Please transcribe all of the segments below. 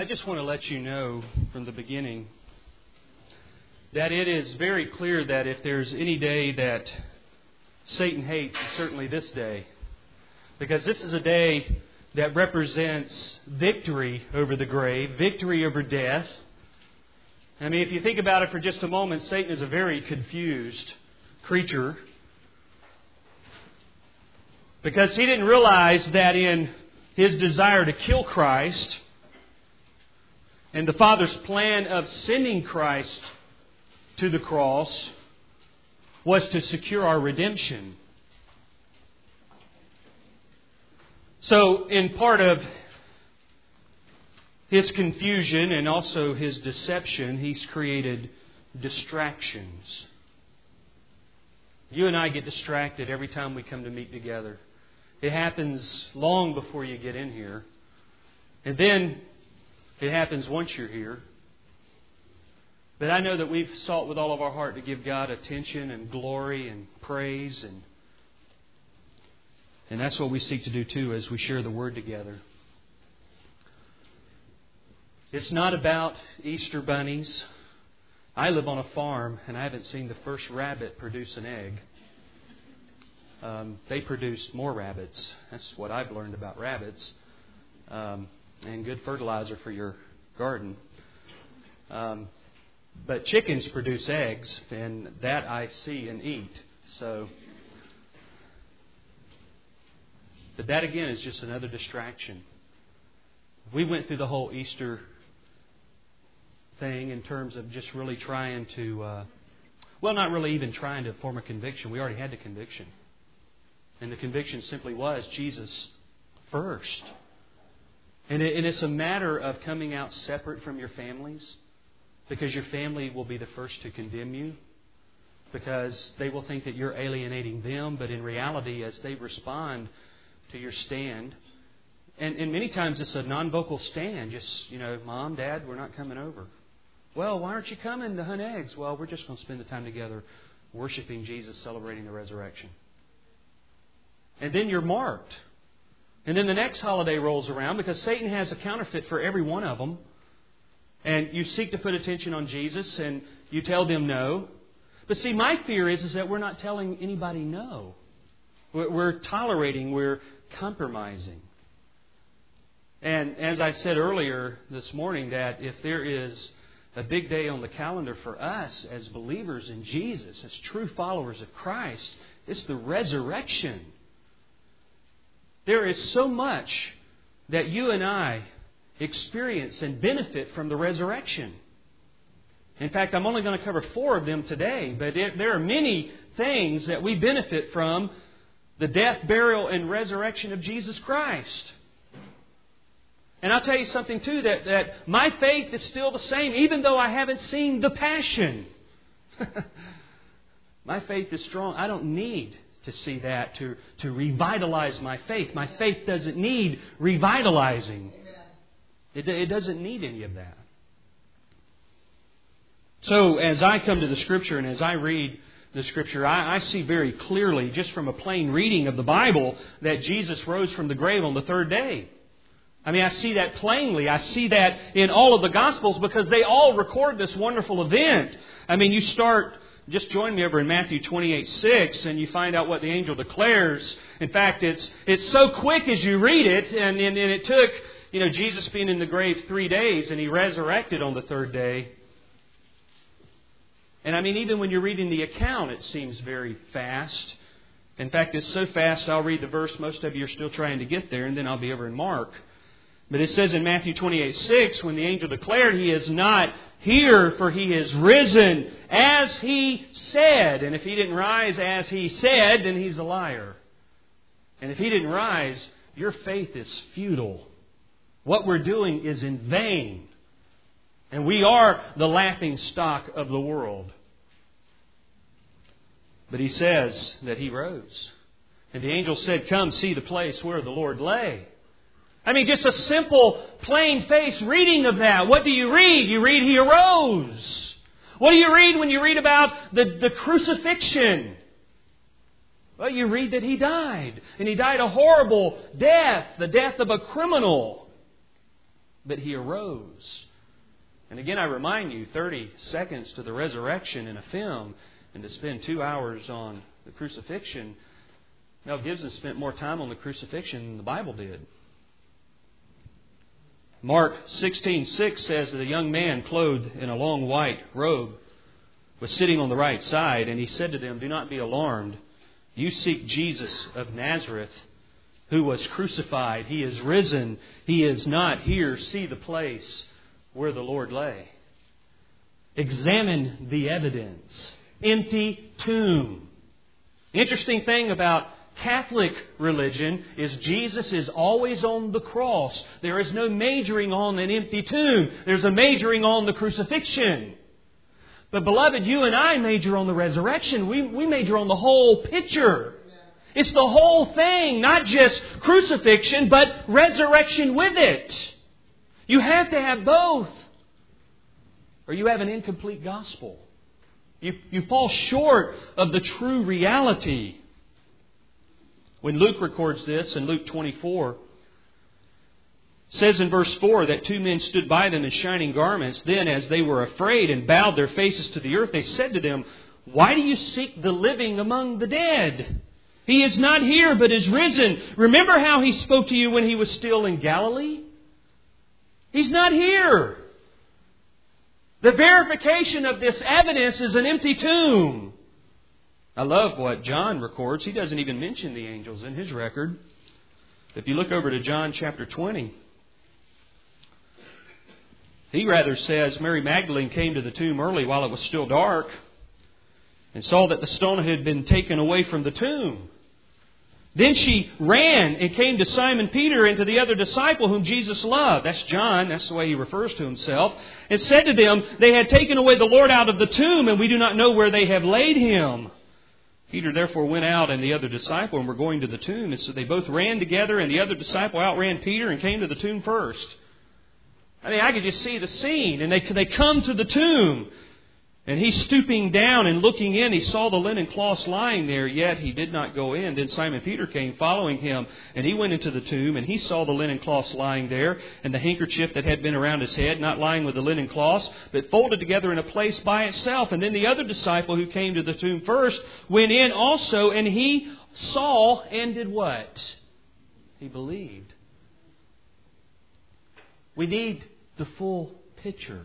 just want to let you know from the beginning that it is very clear that if there's any day that Satan hates, it's certainly this day. Because this is a day that represents victory over the grave, victory over death. I mean, if you think about it for just a moment, Satan is a very confused creature. Because he didn't realize that in his desire to kill Christ and the Father's plan of sending Christ to the cross was to secure our redemption. So, in part of his confusion and also his deception, he's created distractions. You and I get distracted every time we come to meet together. It happens long before you get in here. And then it happens once you're here. But I know that we've sought with all of our heart to give God attention and glory and praise. And that's what we seek to do too as we share the Word together. It's not about Easter bunnies. I live on a farm and I haven't seen the first rabbit produce an egg. They produce more rabbits. That's what I've learned about rabbits. And good fertilizer for your garden. But chickens produce eggs, and that I see and eat. But that again is just another distraction. We went through the whole Easter thing in terms of just really trying to, not really even trying to form a conviction. We already had the conviction. And the conviction simply was Jesus first. And it's a matter of coming out separate from your families, because your family will be the first to condemn you, because they will think that you're alienating them. But in reality, as they respond to your stand, and many times it's a non-vocal stand, just, Mom, Dad, we're not coming over. Well, why aren't you coming to hunt eggs? Well, we're just going to spend the time together worshiping Jesus, celebrating the resurrection. And then you're marked. And then the next holiday rolls around, because Satan has a counterfeit for every one of them. And you seek to put attention on Jesus and you tell them no. But see, my fear is that we're not telling anybody no. We're tolerating, we're compromising. And as I said earlier this morning, that if there is a big day on the calendar for us as believers in Jesus, as true followers of Christ, it's the resurrection. There is so much that you and I experience and benefit from the resurrection. In fact, I'm only going to cover 4 of them today, but there are many things that we benefit from the death, burial, and resurrection of Jesus Christ. And I'll tell you something too, that my faith is still the same, even though I haven't seen the Passion. My faith is strong. I don't need to see that to revitalize my faith. My faith doesn't need revitalizing. It doesn't need any of that. So as I come to the Scripture and as I read the Scripture, I see very clearly, just from a plain reading of the Bible, that Jesus rose from the grave on the 3rd day. I mean, I see that plainly. I see that in all of the Gospels, because they all record this wonderful event. I mean, you start... Just join me over in Matthew 28:6, and you find out what the angel declares. In fact, it's so quick as you read it, and it took, Jesus being in the grave 3 days, and He resurrected on the 3rd day. And I mean, even when you're reading the account, it seems very fast. In fact, it's so fast, I'll read the verse. Most of you are still trying to get there, and then I'll be over in Mark. But it says in Matthew 28:6, when the angel declared, He is not here, for He is risen, as He said. And if He didn't rise as He said, then He's a liar. And if He didn't rise, your faith is futile. What we're doing is in vain. And we are the laughing stock of the world. But He says that He rose. And the angel said, "Come see the place where the Lord lay." I mean, just a simple, plain-faced reading of that. What do you read? You read He arose. What do you read when you read about the crucifixion? Well, you read that He died. And He died a horrible death, the death of a criminal. but He arose. And again, I remind you, 30 seconds to the resurrection in a film, and to spend 2 hours on the crucifixion. Mel Gibson spent more time on the crucifixion than the Bible did. Mark 16:6 says that a young man clothed in a long white robe was sitting on the right side, and he said to them, "Do not be alarmed. You seek Jesus of Nazareth, who was crucified. He is risen. He is not here. See the place where the Lord lay." Examine the evidence. Empty tomb. Interesting thing about Catholic religion is Jesus is always on the cross. There is no majoring on an empty tomb. There's a majoring on the crucifixion. But beloved, you and I major on the resurrection. We major on the whole picture. It's the whole thing, not just crucifixion, but resurrection with it. You have to have both, or you have an incomplete gospel. You fall short of the true reality. When Luke records this in Luke 24, says in verse 4 that 2 men stood by them in shining garments. Then, as they were afraid and bowed their faces to the earth, they said to them, "Why do you seek the living among the dead? He is not here, but is risen. Remember how He spoke to you when He was still in Galilee? He's not here." The verification of this evidence is an empty tomb. I love what John records. He doesn't even mention the angels in his record. If you look over to John chapter 20, he rather says, Mary Magdalene came to the tomb early while it was still dark and saw that the stone had been taken away from the tomb. Then she ran and came to Simon Peter and to the other disciple whom Jesus loved. That's John. That's the way he refers to himself. And said to them, "They had taken away the Lord out of the tomb, and we do not know where they have laid Him." Peter therefore went out and the other disciple and were going to the tomb. And so they both ran together, and the other disciple outran Peter and came to the tomb first. I mean, I could just see the scene. And they come to the tomb. And he's stooping down and looking in. He saw the linen cloths lying there, yet he did not go in. Then Simon Peter came following him, and he went into the tomb, and he saw the linen cloths lying there, and the handkerchief that had been around his head, not lying with the linen cloths, but folded together in a place by itself. And then the other disciple who came to the tomb first went in also, and he saw and did what? He believed. We need the full picture.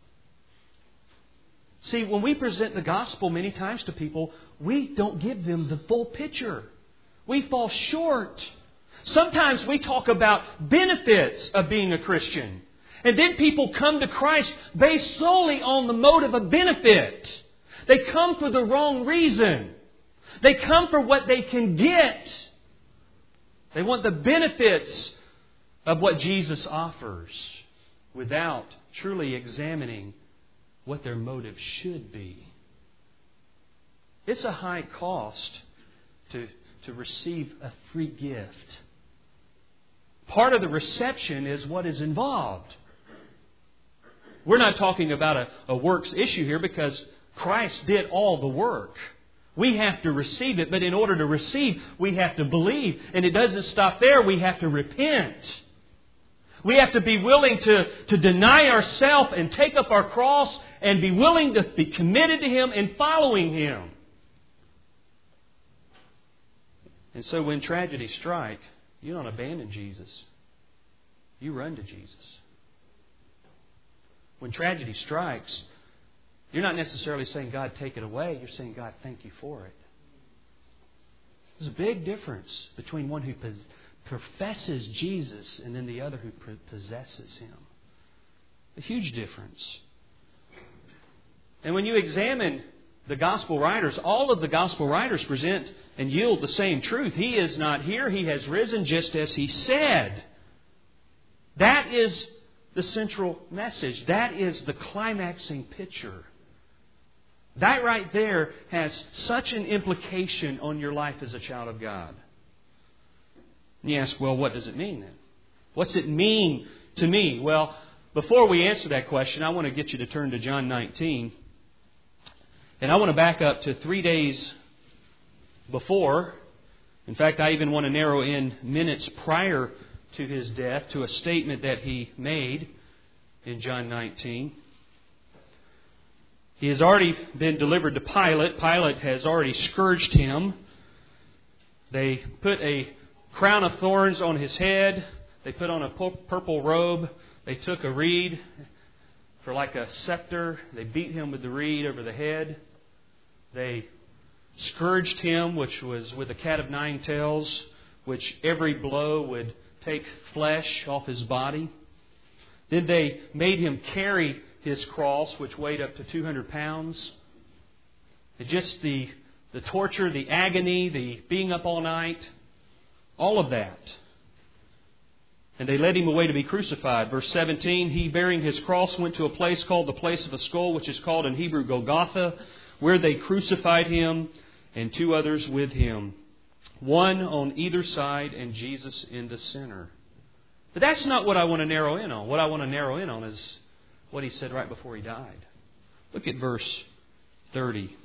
See, when we present the gospel many times to people, we don't give them the full picture. We fall short. Sometimes we talk about benefits of being a Christian. And then people come to Christ based solely on the motive of benefit. They come for the wrong reason. They come for what they can get. They want the benefits of what Jesus offers without truly examining what their motive should be. It's a high cost to receive a free gift. Part of the reception is what is involved. We're not talking about a works issue here because Christ did all the work. We have to receive it, but in order to receive, we have to believe. And it doesn't stop there. We have to repent. We have to be willing to deny ourselves and take up our cross and be willing to be committed to Him and following Him. And so when tragedy strikes, you don't abandon Jesus. You run to Jesus. When tragedy strikes, you're not necessarily saying, "God, take it away." You're saying, "God, thank you for it." There's a big difference between one who professes Jesus and then the other who possesses Him. A huge difference. And when you examine the gospel writers, all of the gospel writers present and yield the same truth. He is not here. He has risen just as He said. That is the central message. That is the climaxing picture. That right there has such an implication on your life as a child of God. And you ask, well, what does it mean then? What's it mean to me? Well, before we answer that question, I want to get you to turn to John 19. And I want to back up to 3 days before. In fact, I even want to narrow in minutes prior to His death, to a statement that He made in John 19. He has already been delivered to Pilate. Pilate has already scourged Him. They put a crown of thorns on His head. They put on a purple robe. They took a reed for like a scepter. They beat Him with the reed over the head. They scourged Him, which was with a cat of nine tails, which every blow would take flesh off His body. Then they made Him carry His cross, which weighed up to 200 pounds. And just the torture, the agony, the being up all night, all of that. And they led Him away to be crucified. Verse 17, He bearing His cross went to a place called the place of a skull, which is called in Hebrew Golgotha, where they crucified Him and two others with Him, one on either side and Jesus in the center. But that's not what I want to narrow in on. What I want to narrow in on is what He said right before He died. Look at verse 30.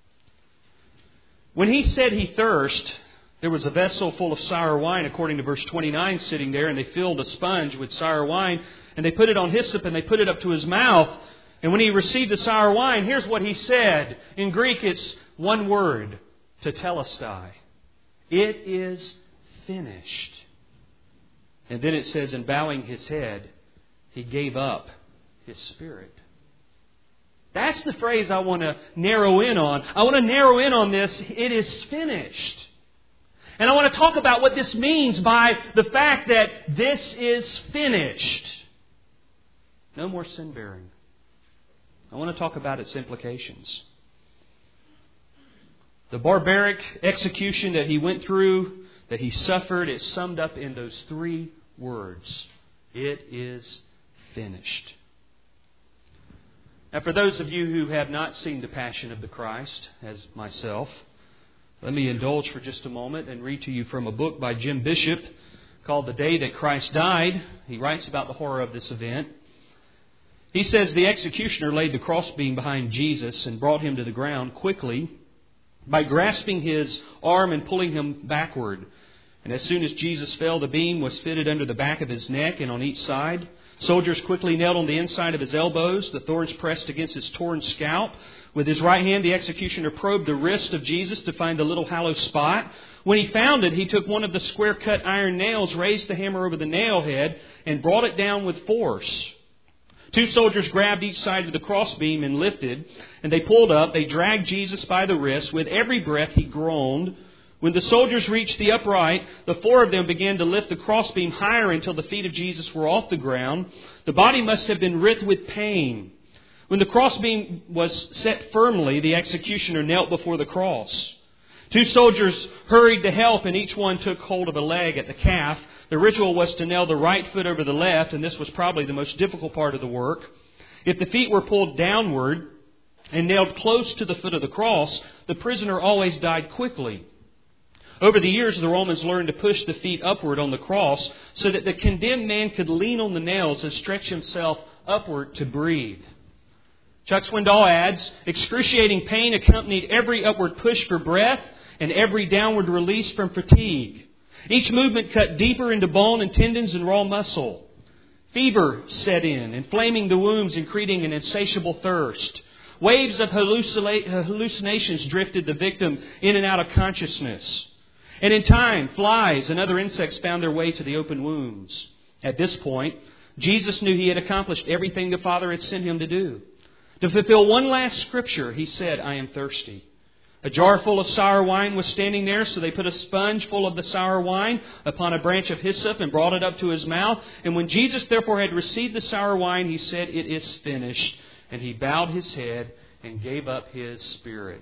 When He said He thirst, there was a vessel full of sour wine, according to verse 29, sitting there, and they filled a sponge with sour wine, and they put it on hyssop, and they put it up to His mouth. And when He received the sour wine, here's what He said. In Greek, it's one word, tetelestai. It is finished. And then it says, in bowing His head, He gave up His spirit. That's the phrase I want to narrow in on. I want to narrow in on this. It is finished. And I want to talk about what this means by the fact that this is finished. No more sin bearing. I want to talk about its implications. The barbaric execution that He went through, that He suffered, is summed up in those three words. It is finished. Now, for those of you who have not seen The Passion of the Christ, as myself, let me indulge for just a moment and read to you from a book by Jim Bishop called The Day That Christ Died. He writes about the horror of this event. He says, the executioner laid the crossbeam behind Jesus and brought Him to the ground quickly by grasping His arm and pulling Him backward. And as soon as Jesus fell, the beam was fitted under the back of His neck and on each side. Soldiers quickly knelt on the inside of His elbows, the thorns pressed against His torn scalp. With his right hand, the executioner probed the wrist of Jesus to find the little hollow spot. When he found it, he took one of the square-cut iron nails, raised the hammer over the nail head, and brought it down with force. Two soldiers grabbed each side of the crossbeam and lifted, and they pulled up. They dragged Jesus by the wrist. With every breath, He groaned. When the soldiers reached the upright, the four of them began to lift the crossbeam higher until the feet of Jesus were off the ground. The body must have been writhed with pain. When the crossbeam was set firmly, the executioner knelt before the cross. Two soldiers hurried to help, and each one took hold of a leg at the calf. The ritual was to nail the right foot over the left, and this was probably the most difficult part of the work. If the feet were pulled downward and nailed close to the foot of the cross, the prisoner always died quickly. Over the years, the Romans learned to push the feet upward on the cross so that the condemned man could lean on the nails and stretch himself upward to breathe. Chuck Swindoll adds, excruciating pain accompanied every upward push for breath and every downward release from fatigue. Each movement cut deeper into bone and tendons and raw muscle. Fever set in, inflaming the wounds and creating an insatiable thirst. Waves of hallucinations drifted the victim in and out of consciousness. And in time, flies and other insects found their way to the open wounds. At this point, Jesus knew He had accomplished everything the Father had sent Him to do. To fulfill one last scripture, He said, I am thirsty. A jar full of sour wine was standing there, so they put a sponge full of the sour wine upon a branch of hyssop and brought it up to His mouth. And when Jesus therefore had received the sour wine, He said, it is finished. And He bowed His head and gave up His spirit.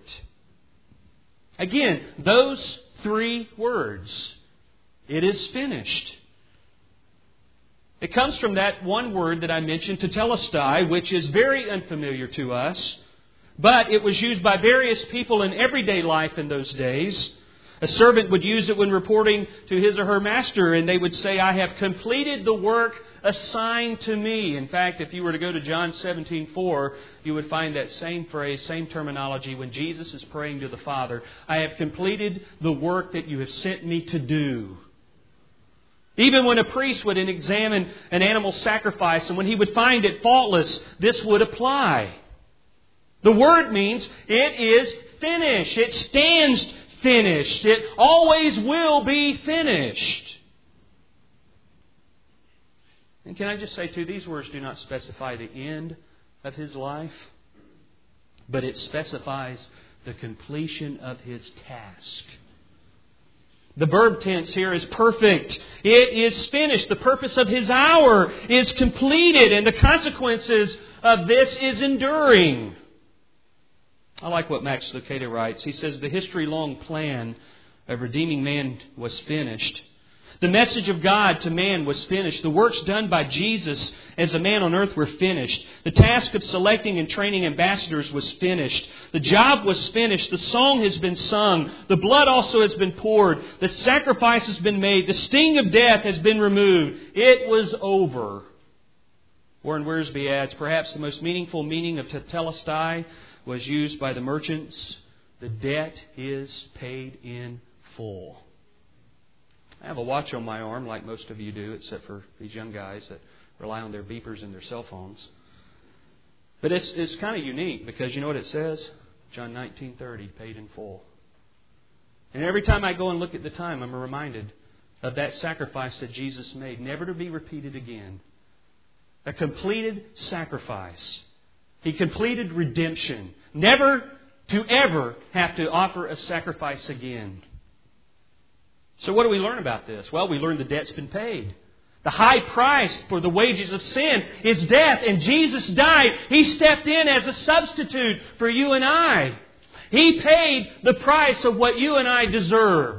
Again, those three words. It is finished. It comes from that one word that I mentioned, tetelestai, which is very unfamiliar to us. But it was used by various people in everyday life in those days. A servant would use it when reporting to his or her master, and they would say, I have completed the work assigned to me. In fact, if you were to go to John 17:4, you would find that same phrase, same terminology when Jesus is praying to the Father. I have completed the work that you have sent me to do. Even when a priest would examine an animal sacrifice and when he would find it faultless, this would apply. The word means it is finished. It stands finished. It always will be finished. And can I just say too, these words do not specify the end of His life, but it specifies the completion of His task. The verb tense here is perfect. It is finished. The purpose of His hour is completed, and the consequences of this is enduring. I like what Max Lucado writes. He says, the history-long plan of redeeming man was finished. The message of God to man was finished. The works done by Jesus as a man on earth were finished. The task of selecting and training ambassadors was finished. The job was finished. The song has been sung. The blood also has been poured. The sacrifice has been made. The sting of death has been removed. It was over. Warren Wiersbe adds, perhaps the most meaningful meaning of tetelestai was used by the merchants. The debt is paid in full. I have a watch on my arm like most of you do, except for these young guys that rely on their beepers and their cell phones. But it's kind of unique because you know what it says? John 19:30, paid in full. And every time I go and look at the time, I'm reminded of that sacrifice that Jesus made, never to be repeated again. A completed sacrifice. He completed redemption. Never to ever have to offer a sacrifice again. So what do we learn about this? Well, we learn the debt's been paid. The high price for the wages of sin is death, and Jesus died. He stepped in as a substitute for you and I. He paid the price of what you and I deserve.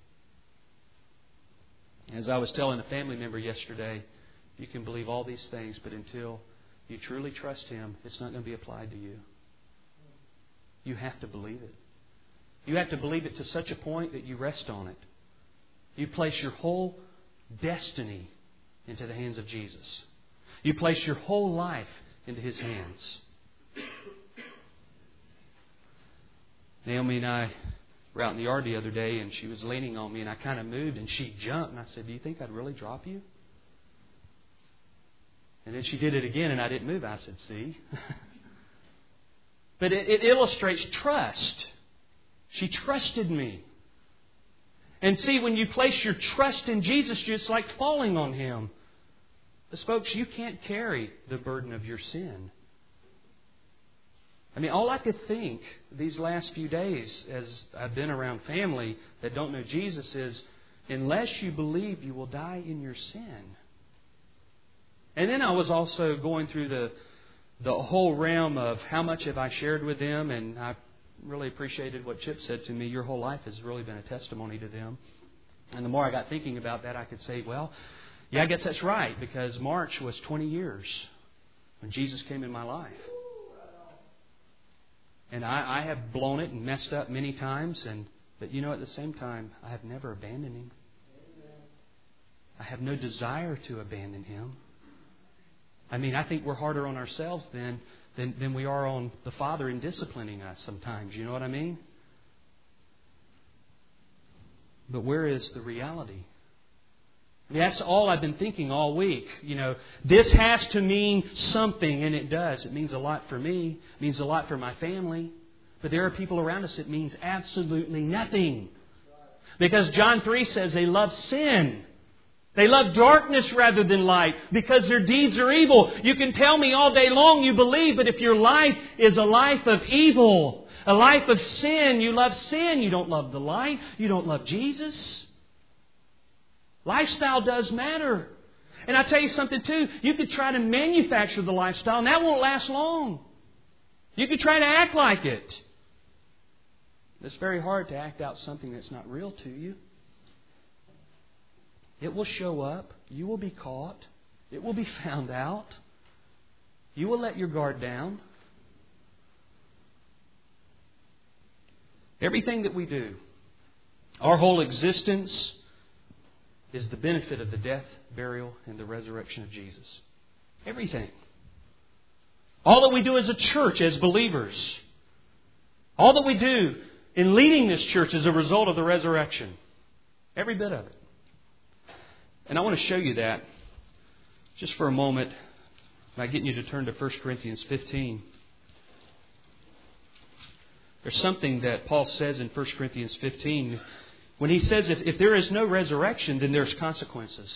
As I was telling a family member yesterday, you can believe all these things, but until you truly trust Him, it's not going to be applied to you. You have to believe it. You have to believe it to such a point that you rest on it. You place your whole destiny into the hands of Jesus. You place your whole life into His hands. Naomi and I were out in the yard the other day, and she was leaning on me, and I kind of moved, and she jumped, and I said, "Do you think I'd really drop you?" And then she did it again, and I didn't move. I said, "See?" But it illustrates trust. She trusted me. And see, when you place your trust in Jesus, it's like falling on Him. But folks, you can't carry the burden of your sin. I mean, all I could think these last few days as I've been around family that don't know Jesus is, unless you believe, you will die in your sin. And then I was also going through the whole realm of how much have I shared with them, and I really appreciated what Chip said to me. Your whole life has really been a testimony to them. And the more I got thinking about that, I could say, well, yeah, I guess that's right, because March was 20 years when Jesus came in my life. And I have blown it and messed up many times, but you know, at the same time, I have never abandoned Him. I have no desire to abandon Him. I mean, I think we're harder on ourselves than we are on the Father in disciplining us sometimes. You know what I mean? But where is the reality? I mean, that's all I've been thinking all week. You know, this has to mean something, and it does. It means a lot for me. It means a lot for my family. But there are people around us it means absolutely nothing. Because John 3 says they love sin. They love darkness rather than light because their deeds are evil. You can tell me all day long you believe, but if your life is a life of evil, a life of sin, you love sin, you don't love the light, you don't love Jesus. Lifestyle does matter. And I tell you something too, you could try to manufacture the lifestyle and that won't last long. You could try to act like it. It's very hard to act out something that's not real to you. It will show up. You will be caught. It will be found out. You will let your guard down. Everything that we do, our whole existence, is the benefit of the death, burial, and the resurrection of Jesus. Everything. All that we do as a church, as believers, all that we do in leading this church is a result of the resurrection. Every bit of it. And I want to show you that just for a moment by getting you to turn to 1 Corinthians 15. There's something that Paul says in 1 Corinthians 15 when he says if there is no resurrection, then there's consequences.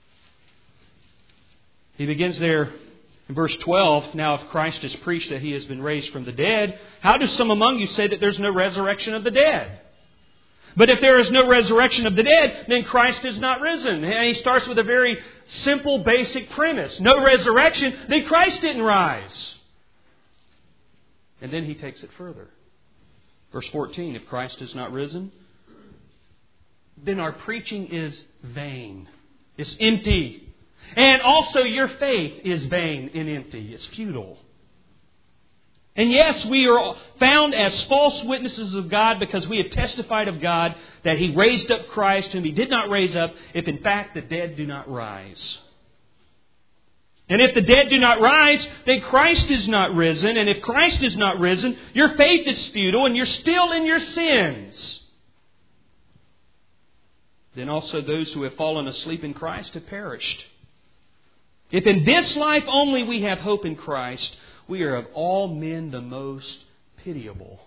He begins there in verse 12. Now, if Christ is preached that He has been raised from the dead, how do some among you say that there's no resurrection of the dead? But if there is no resurrection of the dead, then Christ is not risen. And he starts with a very simple, basic premise. No resurrection, then Christ didn't rise. And then he takes it further. Verse 14, if Christ is not risen, then our preaching is vain. It's empty. And also your faith is vain and empty. It's futile. And yes, we are found as false witnesses of God because we have testified of God that He raised up Christ whom He did not raise up, if in fact the dead do not rise. And if the dead do not rise, then Christ is not risen. And if Christ is not risen, your faith is futile and you're still in your sins. Then also those who have fallen asleep in Christ have perished. If in this life only we have hope in Christ, we are of all men the most pitiable.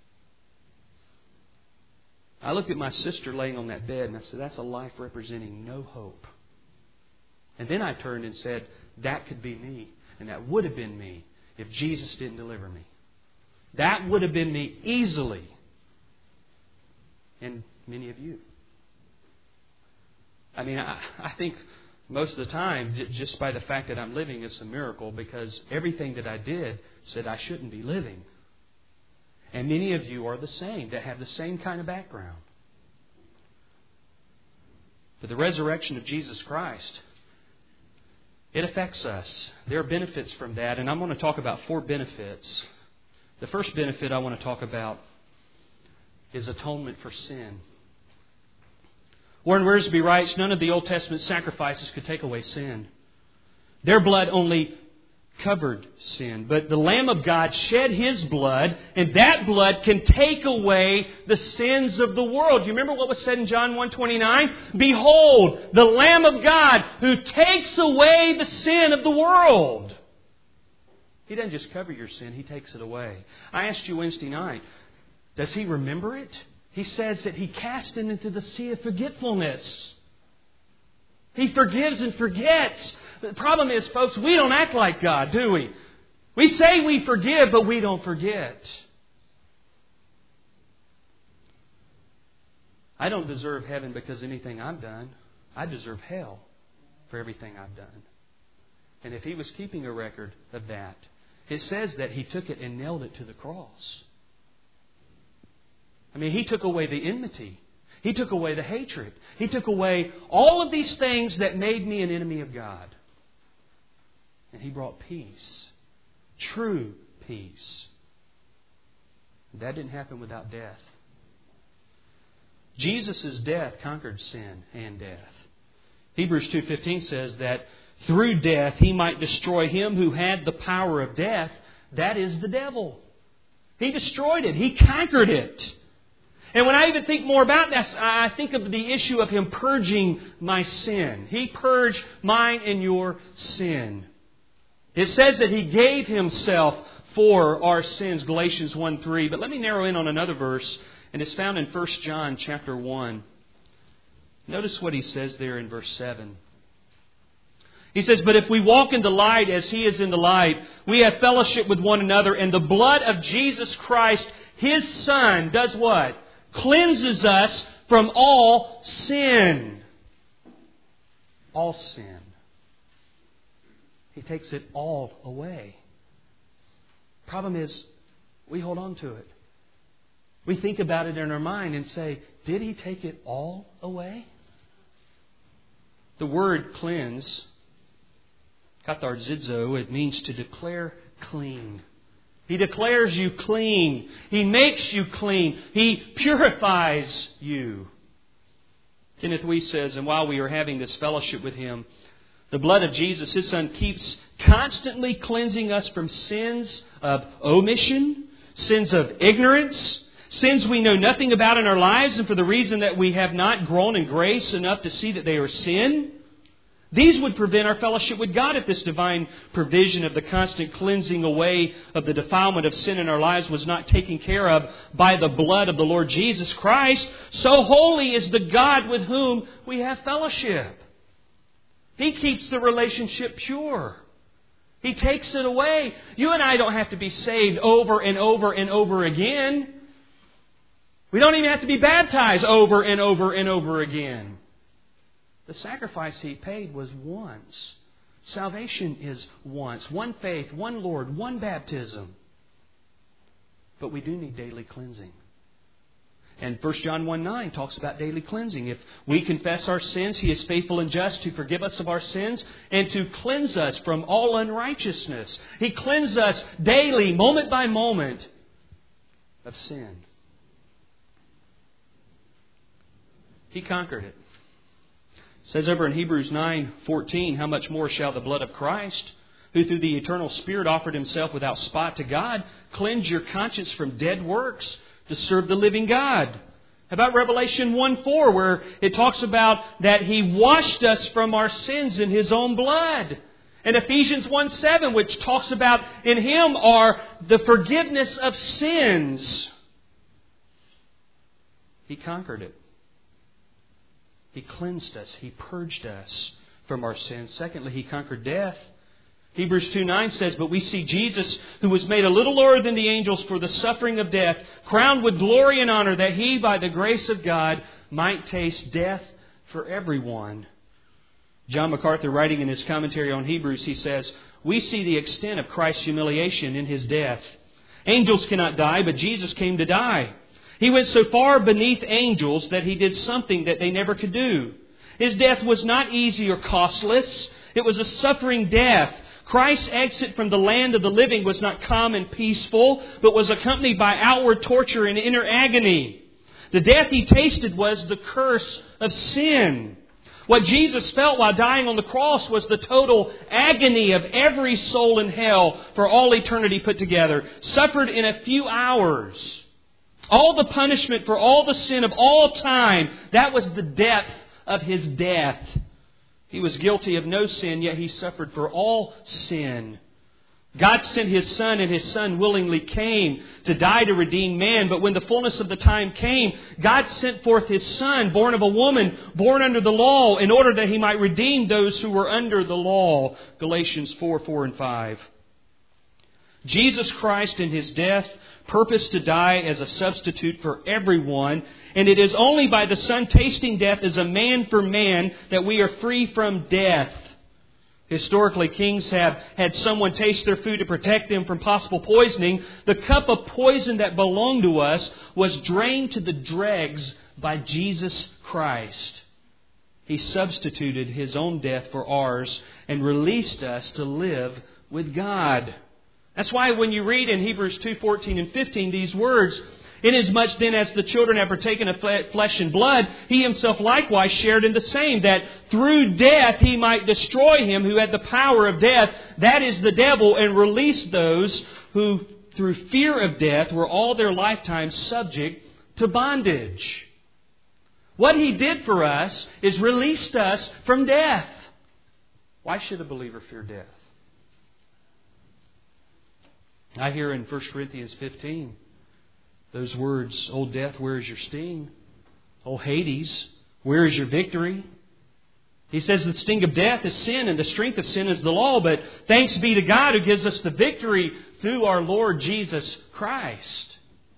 I looked at my sister laying on that bed and I said, that's a life representing no hope. And then I turned and said, that could be me. And that would have been me if Jesus didn't deliver me. That would have been me easily. And many of you. I mean, I think most of the time, just by the fact that I'm living, it's a miracle because everything that I did said I shouldn't be living. And many of you are the same, that have the same kind of background. But the resurrection of Jesus Christ, it affects us. There are benefits from that, and I'm going to talk about 4 benefits. The first benefit I want to talk about is atonement for sin. Warren Wiersbe writes, none of the Old Testament sacrifices could take away sin. Their blood only covered sin. But the Lamb of God shed His blood, and that blood can take away the sins of the world. Do you remember what was said in John 1:29? Behold, the Lamb of God who takes away the sin of the world. He doesn't just cover your sin, He takes it away. I asked you Wednesday night, does He remember it? He says that He cast it into the sea of forgetfulness. He forgives and forgets. The problem is, folks, we don't act like God, do we? We say we forgive, but we don't forget. I don't deserve heaven because of anything I've done. I deserve hell for everything I've done. And if He was keeping a record of that, it says that He took it and nailed it to the cross. I mean, He took away the enmity. He took away the hatred. He took away all of these things that made me an enemy of God. And He brought peace. True peace. That didn't happen without death. Jesus' death conquered sin and death. Hebrews 2:15 says that through death He might destroy him who had the power of death. That is the devil. He destroyed it. He conquered it. And when I even think more about this, I think of the issue of Him purging my sin. He purged mine and your sin. It says that He gave Himself for our sins, Galatians 1:3. But let me narrow in on another verse, and it's found in 1 John chapter 1. Notice what he says there in verse 7. He says, but if we walk in the light as He is in the light, we have fellowship with one another, and the blood of Jesus Christ, His Son, does what? Cleanses us from all sin. All sin. He takes it all away. Problem is, we hold on to it. We think about it in our mind and say, did He take it all away? The word cleanse, katharzizo, it means to declare clean. He declares you clean. He makes you clean. He purifies you. Kenneth Wuest says, and while we are having this fellowship with Him, the blood of Jesus, His Son, keeps constantly cleansing us from sins of omission, sins of ignorance, sins we know nothing about in our lives, and for the reason that we have not grown in grace enough to see that they are sin. These would prevent our fellowship with God if this divine provision of the constant cleansing away of the defilement of sin in our lives was not taken care of by the blood of the Lord Jesus Christ. So holy is the God with whom we have fellowship. He keeps the relationship pure. He takes it away. You and I don't have to be saved over and over and over again. We don't even have to be baptized over and over and over again. The sacrifice He paid was once. Salvation is once. One faith, one Lord, one baptism. But we do need daily cleansing. And 1 John 1:9 talks about daily cleansing. If we confess our sins, He is faithful and just to forgive us of our sins and to cleanse us from all unrighteousness. He cleanses us daily, moment by moment, of sin. He conquered it. It says over in Hebrews 9:14, how much more shall the blood of Christ, who through the eternal Spirit offered Himself without spot to God, cleanse your conscience from dead works to serve the living God. How about Revelation 1:4, where it talks about that He washed us from our sins in His own blood. And Ephesians 1:7, which talks about in Him are the forgiveness of sins. He conquered it. He cleansed us. He purged us from our sins. Secondly, He conquered death. Hebrews 2:9 says, but we see Jesus, who was made a little lower than the angels for the suffering of death, crowned with glory and honor, that He, by the grace of God, might taste death for everyone. John MacArthur, writing in his commentary on Hebrews, he says, we see the extent of Christ's humiliation in His death. Angels cannot die, but Jesus came to die. He went so far beneath angels that He did something that they never could do. His death was not easy or costless. It was a suffering death. Christ's exit from the land of the living was not calm and peaceful, but was accompanied by outward torture and inner agony. The death He tasted was the curse of sin. What Jesus felt while dying on the cross was the total agony of every soul in hell for all eternity put together, suffered in a few hours. All the punishment for all the sin of all time, that was the depth of His death. He was guilty of no sin, yet He suffered for all sin. God sent His Son, and His Son willingly came to die to redeem man. But when the fullness of the time came, God sent forth His Son, born of a woman, born under the law, in order that He might redeem those who were under the law. Galatians 4:4 and 5. Jesus Christ in His death purposed to die as a substitute for everyone. And it is only by the Son tasting death as a man for man that we are free from death. Historically, kings have had someone taste their food to protect them from possible poisoning. The cup of poison that belonged to us was drained to the dregs by Jesus Christ. He substituted His own death for ours and released us to live with God. That's why when you read in Hebrews 2:14 and 15 these words, inasmuch then as the children have partaken of flesh and blood, He Himself likewise shared in the same, that through death He might destroy him who had the power of death, that is the devil, and release those who through fear of death were all their lifetime subject to bondage. What He did for us is released us from death. Why should a believer fear death? I hear in 1 Corinthians 15 those words, O death, where is your sting? O Hades, where is your victory? He says the sting of death is sin and the strength of sin is the law. But thanks be to God who gives us the victory through our Lord Jesus Christ.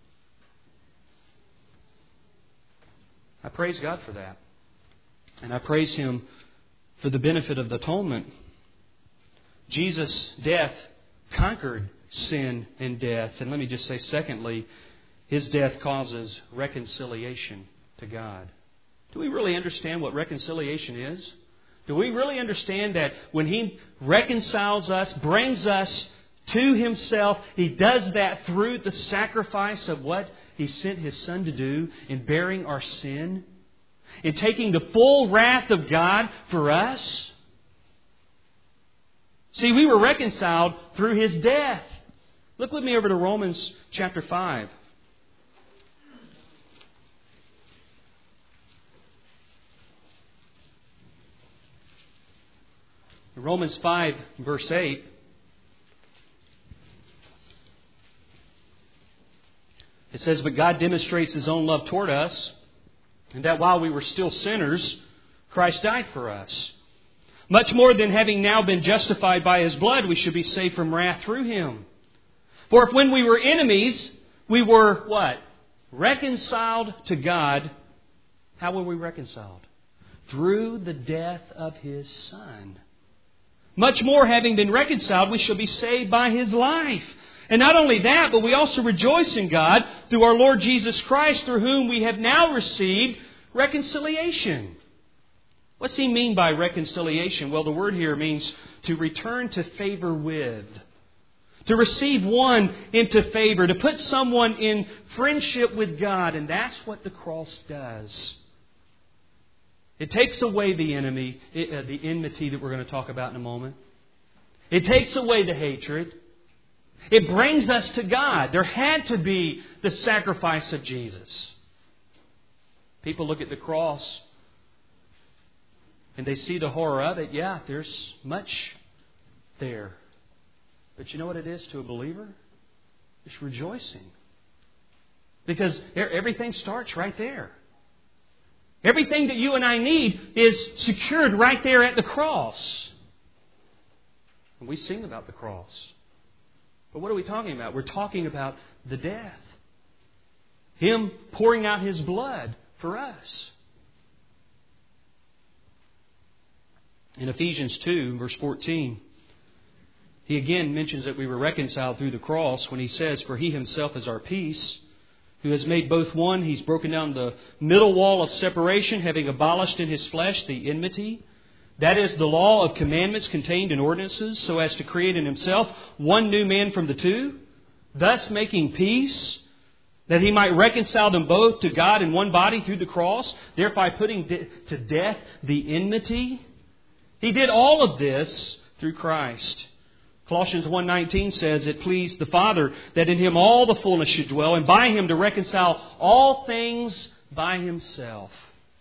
I praise God for that. And I praise Him for the benefit of the atonement. Jesus' death conquered sin and death. And let me just say, secondly, His death causes reconciliation to God. Do we really understand what reconciliation is? Do we really understand that when He reconciles us, brings us to Himself, He does that through the sacrifice of what He sent His Son to do in bearing our sin, in taking the full wrath of God for us? See, we were reconciled through His death. Look with me over to Romans chapter 5. In Romans 5, verse 8, it says, "But God demonstrates His own love toward us, and that while we were still sinners, Christ died for us. Much more than having now been justified by His blood, we should be saved from wrath through Him. For if when we were enemies, we were," what? "Reconciled to God." How were we reconciled? Through the death of His Son. Much more, having been reconciled, we shall be saved by His life. And not only that, but we also rejoice in God through our Lord Jesus Christ, through whom we have now received reconciliation. What's He mean by reconciliation? Well, the word here means to return to favor with. To receive one into favor. To put someone in friendship with God. And that's what the cross does. It takes away the enemy, the enmity that we're going to talk about in a moment. It takes away the hatred. It brings us to God. There had to be the sacrifice of Jesus. People look at the cross and they see the horror of it. Yeah, there's much there. But you know what it is to a believer? It's rejoicing. Because everything starts right there. Everything that you and I need is secured right there at the cross. And we sing about the cross. But what are we talking about? We're talking about the death. Him pouring out His blood for us. In Ephesians 2, verse 14, he again mentions that we were reconciled through the cross when he says, "For He Himself is our peace, who has made both one." He's broken down the middle wall of separation, having abolished in His flesh the enmity. That is the law of commandments contained in ordinances, so as to create in Himself one new man from the two, thus making peace, that He might reconcile them both to God in one body through the cross, thereby putting to death the enmity. He did all of this through Christ. Colossians 1:19 says, "It pleased the Father that in Him all the fullness should dwell, and by Him to reconcile all things by Himself."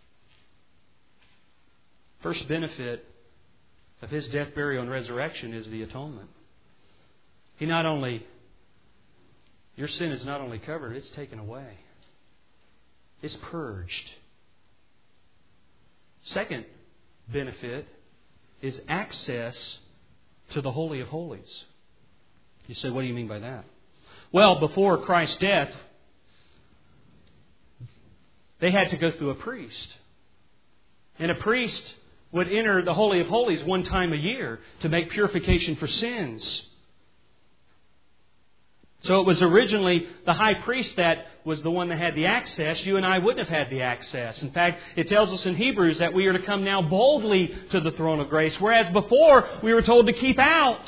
First benefit of His death, burial, and resurrection is the atonement. Your sin is not only covered, it's taken away. It's purged. Second benefit is access to the Holy of Holies. You say, what do you mean by that? Well, before Christ's death, they had to go through a priest. And a priest would enter the Holy of Holies one time a year to make purification for sins. So it was originally the high priest that was the one that had the access. You and I wouldn't have had the access. In fact, it tells us in Hebrews that we are to come now boldly to the throne of grace, whereas before we were told to keep out.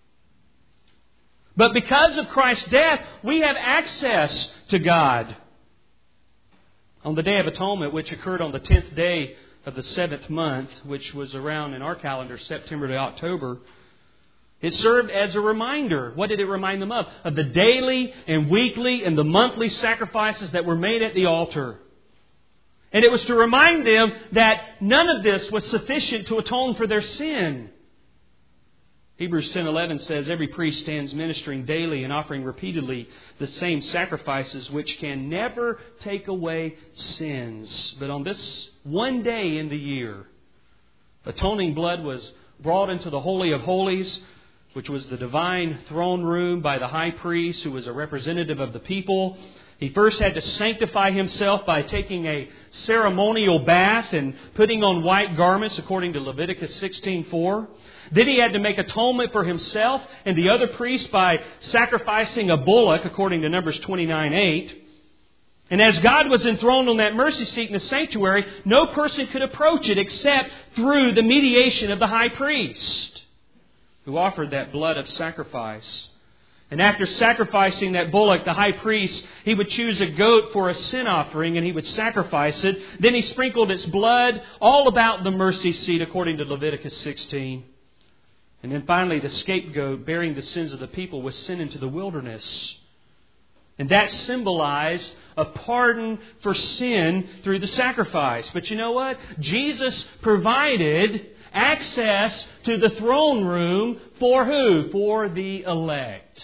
But because of Christ's death, we have access to God. On the Day of Atonement, which occurred on the 10th day of the 7th month, which was around in our calendar September to October, it served as a reminder. What did it remind them of? Of the daily and weekly and the monthly sacrifices that were made at the altar. And it was to remind them that none of this was sufficient to atone for their sin. Hebrews 10:11 says, "Every priest stands ministering daily and offering repeatedly the same sacrifices which can never take away sins. But on this one day in the year, atoning blood was brought into the Holy of Holies, which was the divine throne room by the high priest who was a representative of the people. He first had to sanctify himself by taking a ceremonial bath and putting on white garments according to Leviticus 16:4. Then he had to make atonement for himself and the other priests by sacrificing a bullock according to Numbers 29:8. And as God was enthroned on that mercy seat in the sanctuary, no person could approach it except through the mediation of the high priest, who offered that blood of sacrifice. And after sacrificing that bullock, the high priest, he would choose a goat for a sin offering and he would sacrifice it. Then he sprinkled its blood all about the mercy seat according to Leviticus 16. And then finally the scapegoat bearing the sins of the people was sent into the wilderness. And that symbolized a pardon for sin through the sacrifice. But you know what? Jesus provided access to the throne room for who? For the elect.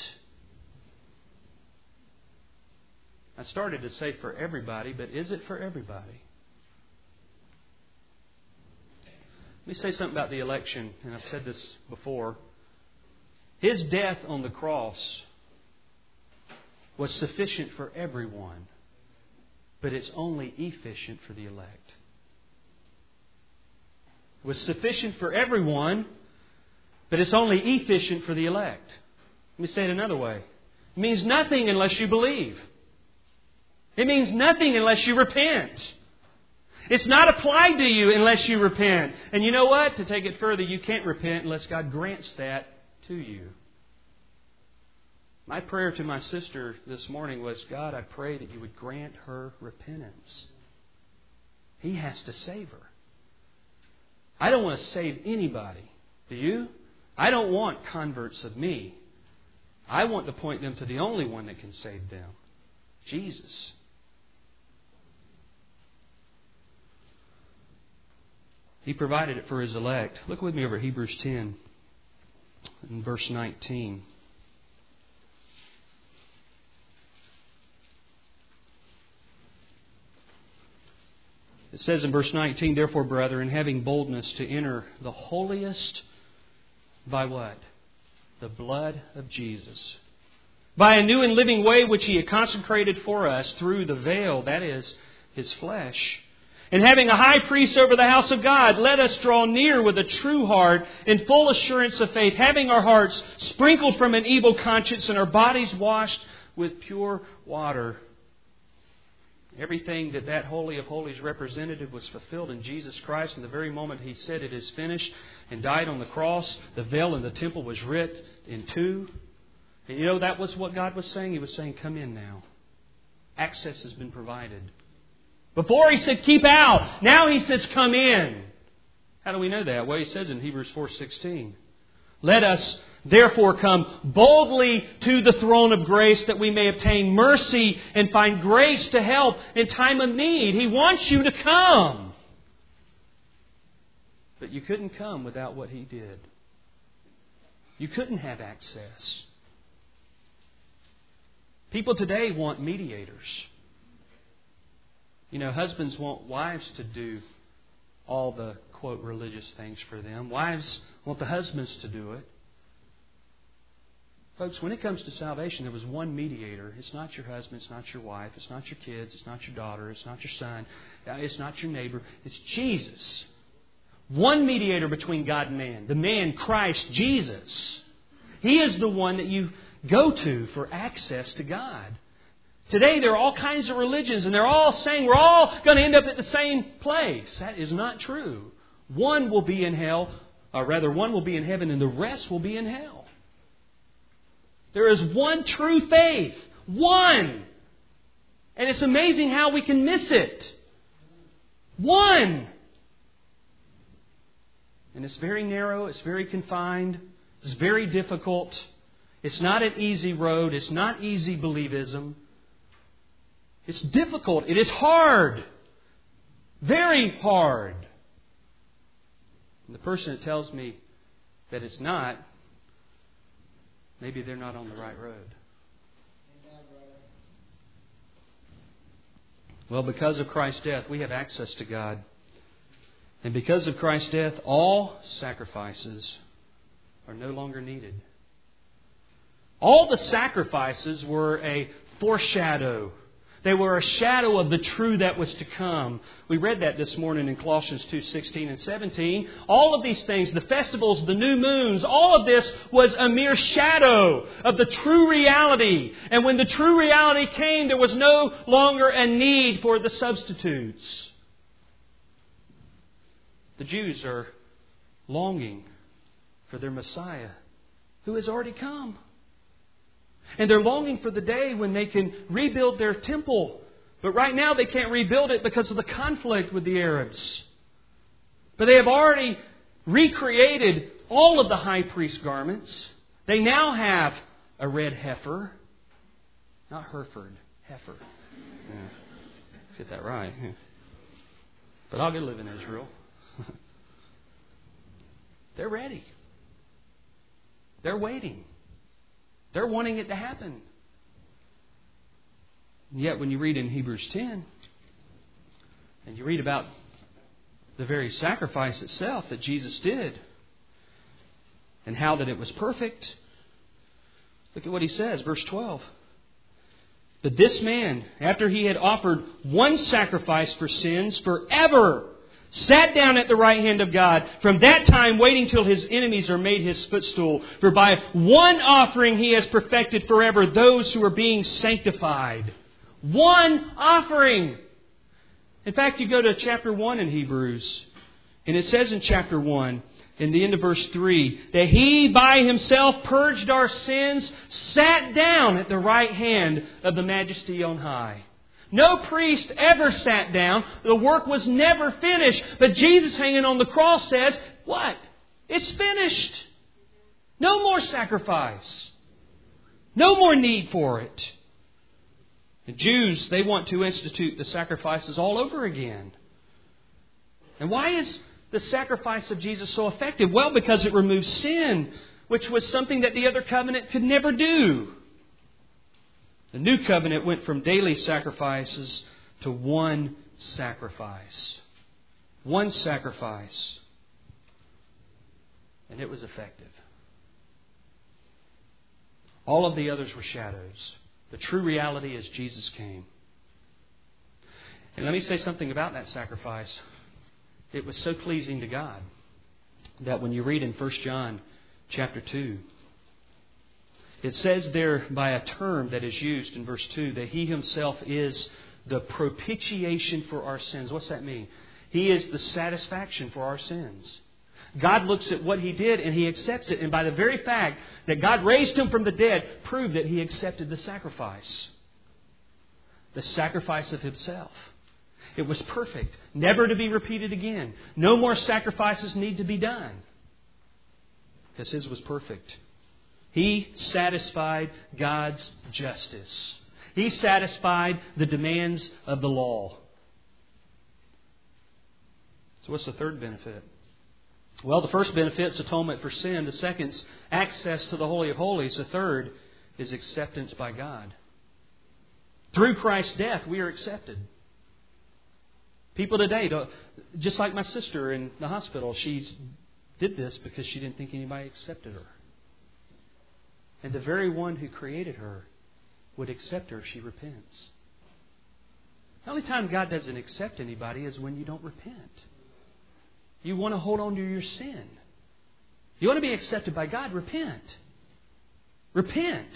I started to say for everybody, but is it for everybody? Let me say something about the election, and I've said this before. His death on the cross was sufficient for everyone, but it's only efficient for the elect. It was sufficient for everyone, but it's only efficient for the elect. Let me say it another way. It means nothing unless you believe. It means nothing unless you repent. It's not applied to you unless you repent. And you know what? To take it further, you can't repent unless God grants that to you. My prayer to my sister this morning was, God, I pray that you would grant her repentance. He has to save her. I don't want to save anybody. Do you? I don't want converts of me. I want to point them to the only one that can save them. Jesus. He provided it for His elect. Look with me over at Hebrews 10 in verse 19. It says in verse 19, therefore, brethren, having boldness to enter the holiest by what? The blood of Jesus. By a new and living way which He had consecrated for us through the veil, that is, His flesh. And having a high priest over the house of God, let us draw near with a true heart in full assurance of faith, having our hearts sprinkled from an evil conscience and our bodies washed with pure water. Everything that Holy of Holies represented was fulfilled in Jesus Christ. And the very moment He said it is finished and died on the cross, the veil in the temple was rent in two. And you know, that was what God was saying. He was saying, come in now. Access has been provided. Before He said, keep out. Now He says, come in. How do we know that? Well, He says in Hebrews 4:16, let us therefore come boldly to the throne of grace that we may obtain mercy and find grace to help in time of need. He wants you to come. But you couldn't come without what He did. You couldn't have access. People today want mediators. You know, husbands want wives to do all the, quote, religious things for them. Wives want the husbands to do it. Folks, when it comes to salvation, there was one mediator. It's not your husband. It's not your wife. It's not your kids. It's not your daughter. It's not your son. It's not your neighbor. It's Jesus. One mediator between God and man. The man, Christ Jesus. He is the one that you go to for access to God. Today there are all kinds of religions and they're all saying we're all going to end up at the same place. That is not true. One will be in hell, or rather one will be in heaven and the rest will be in hell. There is one true faith. One. And it's amazing how we can miss it. One. And it's very narrow. It's very confined. It's very difficult. It's not an easy road. It's not easy believism. It's difficult. It is hard. Very hard. And the person that tells me that it's not, maybe they're not on the right road. Well, because of Christ's death, we have access to God. And because of Christ's death, all sacrifices are no longer needed. All the sacrifices were a foreshadow. They were a shadow of the true that was to come. We read that this morning in Colossians 2:16 and 17. All of these things, the festivals, the new moons, all of this was a mere shadow of the true reality. And when the true reality came, there was no longer a need for the substitutes. The Jews are longing for their Messiah who has already come. And they're longing for the day when they can rebuild their temple. But right now they can't rebuild it because of the conflict with the Arabs. But they have already recreated all of the high priest garments. They now have a red heifer. Not Hereford, heifer. Yeah. Get that right. But I'll go live in Israel. They're ready. They're waiting. They're wanting it to happen. And yet when you read in Hebrews 10, and you read about the very sacrifice itself that Jesus did, and how that it was perfect, look at what he says, verse 12. But this man, after he had offered one sacrifice for sins forever, sat down at the right hand of God, from that time waiting till his enemies are made his footstool. For by one offering he has perfected forever those who are being sanctified. One offering. In fact, you go to chapter 1 in Hebrews, and it says in chapter 1, in the end of verse 3, that He by Himself purged our sins, sat down at the right hand of the Majesty on high. No priest ever sat down. The work was never finished. But Jesus hanging on the cross says, what? It's finished. No more sacrifice. No more need for it. The Jews, they want to institute the sacrifices all over again. And why is the sacrifice of Jesus so effective? Well, because it removes sin, which was something that the other covenant could never do. The new covenant went from daily sacrifices to one sacrifice. One sacrifice. And it was effective. All of the others were shadows. The true reality is Jesus came. And let me say something about that sacrifice. It was so pleasing to God that when you read in 1 John chapter 2, it says there by a term that is used in verse 2 that He Himself is the propitiation for our sins. What's that mean? He is the satisfaction for our sins. God looks at what He did and He accepts it. And by the very fact that God raised Him from the dead, proved that He accepted the sacrifice. The sacrifice of Himself. It was perfect, never to be repeated again. No more sacrifices need to be done. Because His was perfect. He satisfied God's justice. He satisfied the demands of the law. So what's the third benefit? Well, the first benefit is atonement for sin. The second is access to the Holy of Holies. The third is acceptance by God. Through Christ's death, we are accepted. People today, just like my sister in the hospital, she did this because she didn't think anybody accepted her. And the very one who created her would accept her if she repents. The only time God doesn't accept anybody is when you don't repent. You want to hold on to your sin. You want to be accepted by God, repent. Repent.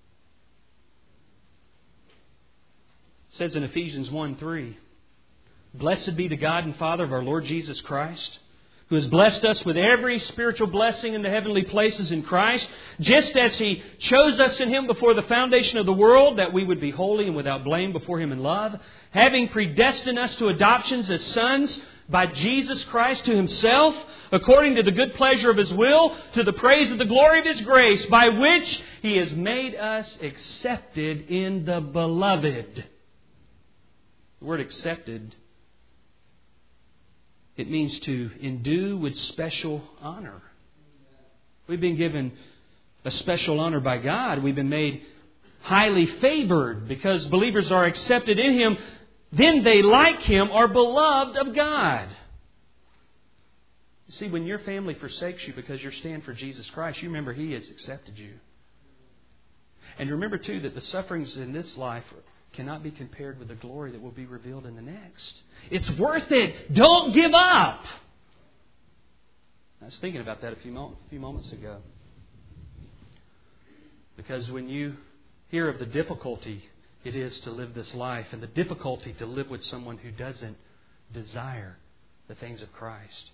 It says in Ephesians 1:3, Blessed be the God and Father of our Lord Jesus Christ, who has blessed us with every spiritual blessing in the heavenly places in Christ, just as He chose us in Him before the foundation of the world, that we would be holy and without blame before Him in love, having predestined us to adoptions as sons by Jesus Christ to Himself, according to the good pleasure of His will, to the praise of the glory of His grace, by which He has made us accepted in the Beloved. The word accepted, it means to endue with special honor. We've been given a special honor by God. We've been made highly favored because believers are accepted in Him. Then they, like Him, are beloved of God. You see, when your family forsakes you because you're standing for Jesus Christ, you remember He has accepted you. And remember, too, that the sufferings in this life cannot be compared with the glory that will be revealed in the next. It's worth it. Don't give up. I was thinking about that a few moments ago. Because when you hear of the difficulty it is to live this life and the difficulty to live with someone who doesn't desire the things of Christ,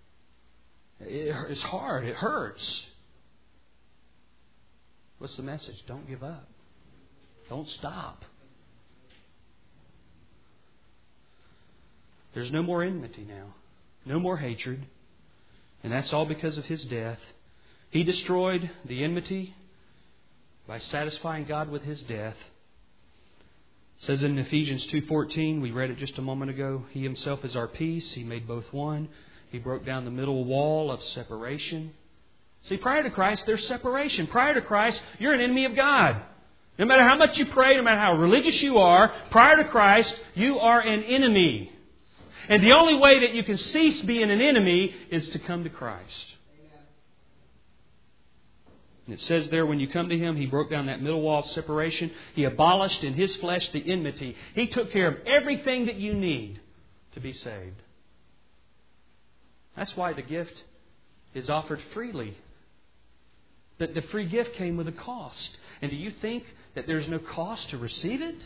it's hard. It hurts. What's the message? Don't give up. Don't stop. There's no more enmity now. No more hatred. And that's all because of His death. He destroyed the enmity by satisfying God with His death. It says in Ephesians 2:14, we read it just a moment ago, He Himself is our peace. He made both one. He broke down the middle wall of separation. See, prior to Christ, there's separation. Prior to Christ, you're an enemy of God. No matter how much you pray, no matter how religious you are, prior to Christ, you are an enemy. And the only way that you can cease being an enemy is to come to Christ. And it says there, when you come to Him, He broke down that middle wall of separation. He abolished in His flesh the enmity. He took care of everything that you need to be saved. That's why the gift is offered freely. But the free gift came with a cost. And do you think that there's no cost to receive it?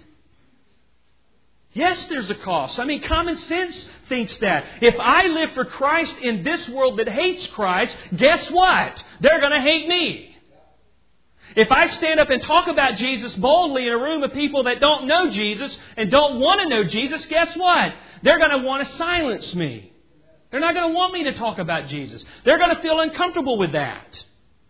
Yes, there's a cost. I mean, common sense thinks that. If I live for Christ in this world that hates Christ, guess what? They're going to hate me. If I stand up and talk about Jesus boldly in a room of people that don't know Jesus and don't want to know Jesus, guess what? They're going to want to silence me. They're not going to want me to talk about Jesus. They're going to feel uncomfortable with that.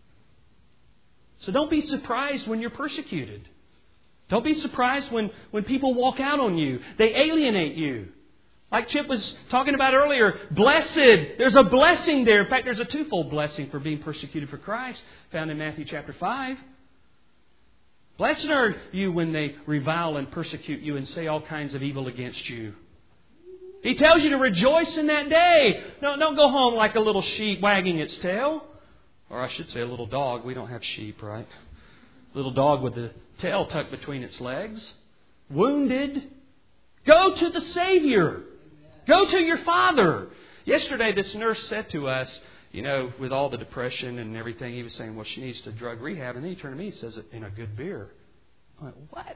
So don't be surprised when you're persecuted. Don't be surprised when people walk out on you. They alienate you. Like Chip was talking about earlier, blessed. There's a blessing there. In fact, there's a twofold blessing for being persecuted for Christ, found in Matthew chapter 5. Blessed are you when they revile and persecute you and say all kinds of evil against you. He tells you to rejoice in that day. No, don't go home like a little sheep wagging its tail. Or I should say a little dog. We don't have sheep, right? Little dog with the tail tucked between its legs. Wounded. Go to the Savior. Go to your Father. Yesterday this nurse said to us, with all the depression and everything, he was saying, well, she needs to drug rehab. And then he turned to me and says, in a good beer. I went, what?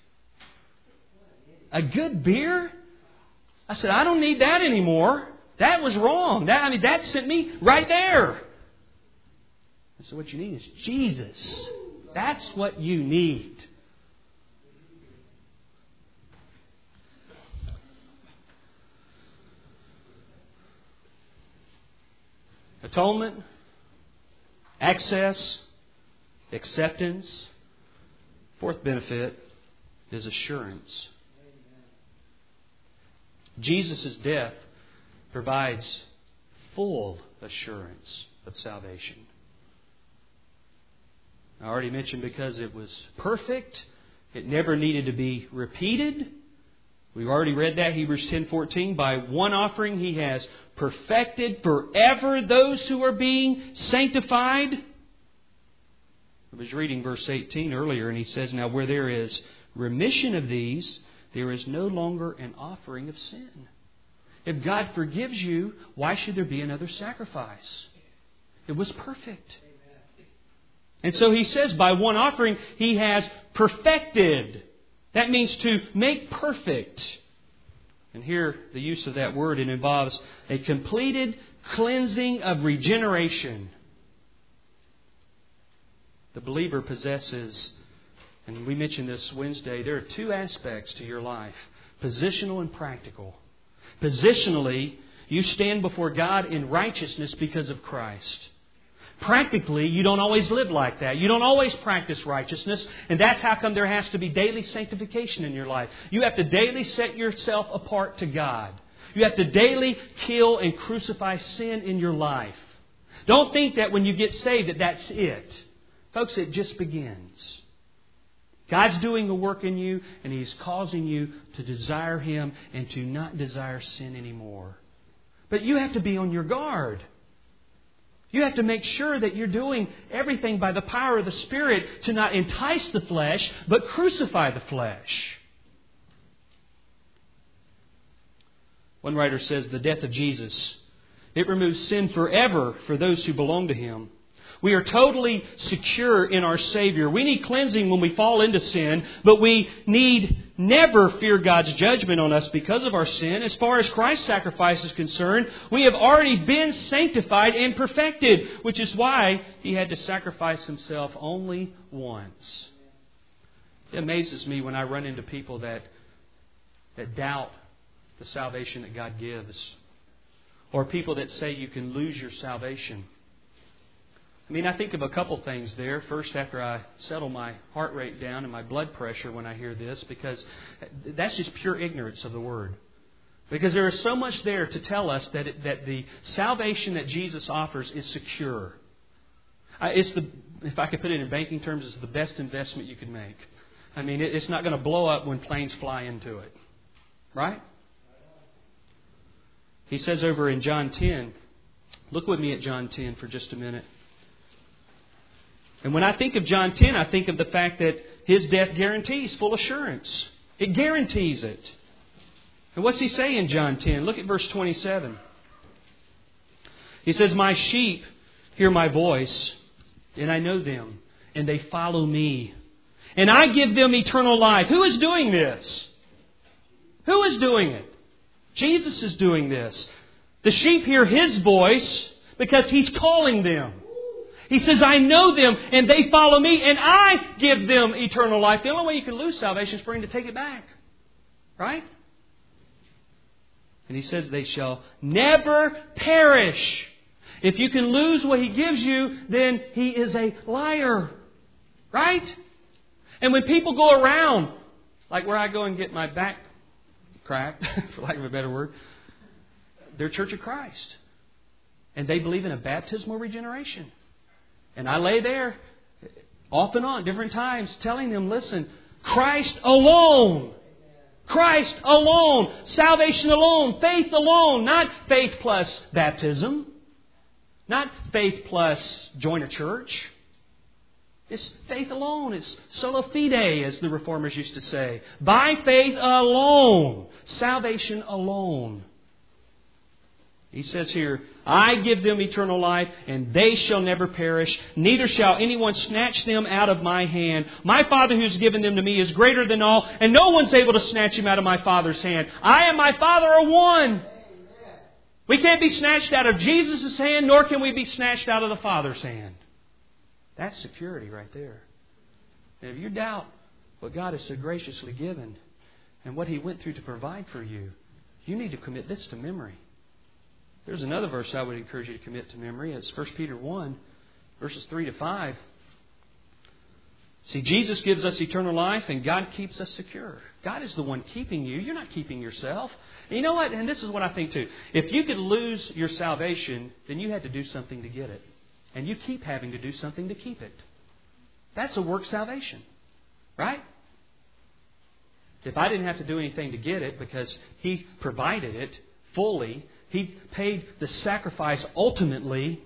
A good beer? I said, I don't need that anymore. That was wrong. That sent me right there. I said, what you need is Jesus. That's what you need. Atonement, access, acceptance. Fourth benefit is assurance. Jesus' death provides full assurance of salvation. I already mentioned because it was perfect, it never needed to be repeated. We've already read that, Hebrews 10:14. By one offering He has perfected forever those who are being sanctified. I was reading verse 18 earlier, and he says, now where there is remission of these, there is no longer an offering of sin. If God forgives you, why should there be another sacrifice? It was perfect. And so he says, by one offering He has perfected. That means to make perfect. And here, the use of that word, it involves a completed cleansing of regeneration. The believer possesses, and we mentioned this Wednesday, there are two aspects to your life, positional and practical. Positionally, you stand before God in righteousness because of Christ. Practically, you don't always live like that. You don't always practice righteousness. And that's how come there has to be daily sanctification in your life. You have to daily set yourself apart to God. You have to daily kill and crucify sin in your life. Don't think that when you get saved that that's it. Folks, it just begins. God's doing a work in you, and He's causing you to desire Him and to not desire sin anymore. But you have to be on your guard. You have to make sure that you're doing everything by the power of the Spirit to not entice the flesh, but crucify the flesh. One writer says the death of Jesus, it removes sin forever for those who belong to Him. We are totally secure in our Savior. We need cleansing when we fall into sin, but we need never fear God's judgment on us because of our sin. As far as Christ's sacrifice is concerned, we have already been sanctified and perfected, which is why He had to sacrifice Himself only once. It amazes me when I run into people that doubt the salvation that God gives, or people that say you can lose your salvation. I think of a couple things there. First, after I settle my heart rate down and my blood pressure when I hear this, because that's just pure ignorance of the Word. Because there is so much there to tell us that the salvation that Jesus offers is secure. If I could put it in banking terms, it's the best investment you could make. I mean, it's not going to blow up when planes fly into it. Right? He says over in John 10, look with me at John 10 for just a minute. And when I think of John 10, I think of the fact that His death guarantees full assurance. It guarantees it. And what's He say in John 10? Look at verse 27. He says, "My sheep hear my voice, and I know them, and they follow me. And I give them eternal life." Who is doing this? Who is doing it? Jesus is doing this. The sheep hear His voice because He's calling them. He says, "I know them and they follow me and I give them eternal life." The only way you can lose salvation is for Him to take it back. Right? And He says, "They shall never perish." If you can lose what He gives you, then He is a liar. Right? And when people go around, like where I go and get my back cracked, for lack of a better word, they're Church of Christ. And they believe in a baptismal regeneration. And I lay there off and on, different times, telling them, listen, Christ alone. Christ alone. Salvation alone. Faith alone. Not faith plus baptism. Not faith plus join a church. It's faith alone. It's sola fide, as the Reformers used to say. By faith alone. Salvation alone. He says here, "I give them eternal life, and they shall never perish. Neither shall anyone snatch them out of my hand. My Father who's given them to me is greater than all, and no one's able to snatch them out of my Father's hand. I and my Father are one." We can't be snatched out of Jesus' hand, nor can we be snatched out of the Father's hand. That's security right there. And if you doubt what God has so graciously given and what He went through to provide for you, you need to commit this to memory. There's another verse I would encourage you to commit to memory. It's 1 Peter 1, verses 3 to 5. See, Jesus gives us eternal life and God keeps us secure. God is the one keeping you. You're not keeping yourself. And you know what? And this is what I think too. If you could lose your salvation, then you had to do something to get it. And you keep having to do something to keep it. That's a work salvation. Right? If I didn't have to do anything to get it because He provided it fully, He paid the sacrifice ultimately,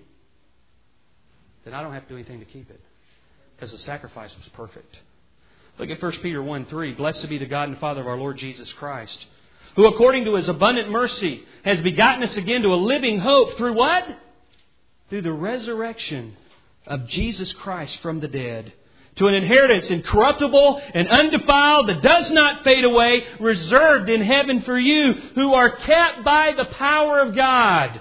then I don't have to do anything to keep it. Because the sacrifice was perfect. Look at 1 Peter 1:3. "Blessed be the God and Father of our Lord Jesus Christ, who according to His abundant mercy has begotten us again to a living hope." Through what? Through the resurrection of Jesus Christ from the dead. "To an inheritance incorruptible and undefiled that does not fade away, reserved in heaven for you, who are kept by the power of God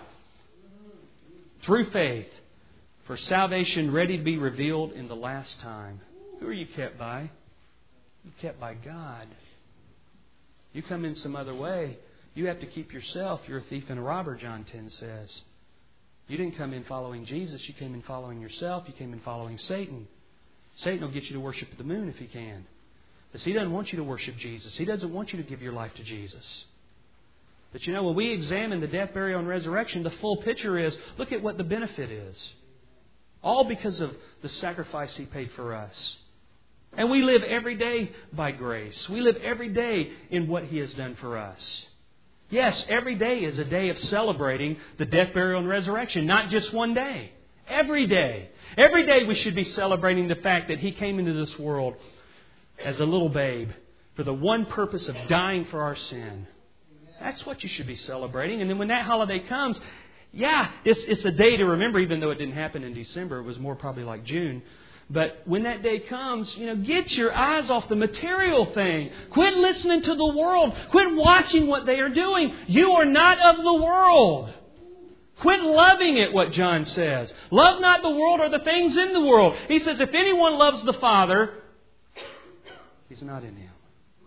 through faith, for salvation ready to be revealed in the last time." Who are you kept by? You're kept by God. You come in some other way, you have to keep yourself. You're a thief and a robber, John 10 says. You didn't come in following Jesus. You came in following yourself. You came in following Satan. Satan will get you to worship the moon if he can. Because he doesn't want you to worship Jesus. He doesn't want you to give your life to Jesus. But you know, when we examine the death, burial, and resurrection, the full picture is, look at what the benefit is. All because of the sacrifice He paid for us. And we live every day by grace. We live every day in what He has done for us. Yes, every day is a day of celebrating the death, burial, and resurrection. Not just one day. Every day. Every day we should be celebrating the fact that He came into this world as a little babe for the one purpose of dying for our sin. That's what you should be celebrating. And then when that holiday comes, yeah, it's a day to remember, even though it didn't happen in December. It was more probably like June. But when that day comes, get your eyes off the material thing. Quit listening to the world. Quit watching what they are doing. You are not of the world. Quit loving it, what John says. Love not the world or the things in the world. He says, if anyone loves the Father, he's not in Him.